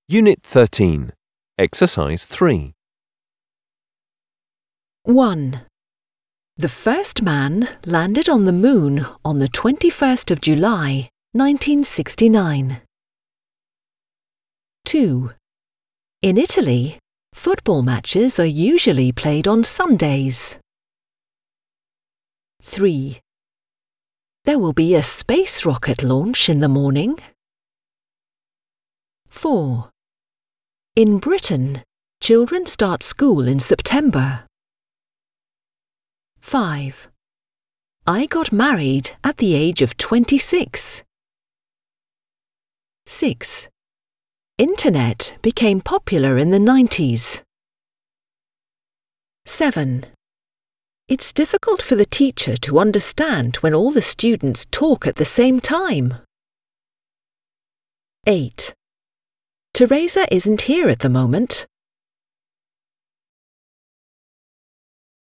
Unit 13, Exercise 3. 1. The first man landed on the moon on the 21st of July, 1969. 2. In Italy, football matches are usually played on Sundays. 3. There will be a space rocket launch in the morning. 4. In Britain, children start school in September. 5. I got married at the age of 26. 6. Internet became popular in the 90s. 7. It's difficult for the teacher to understand when all the students talk at the same time. 8. Teresa isn't here at the moment.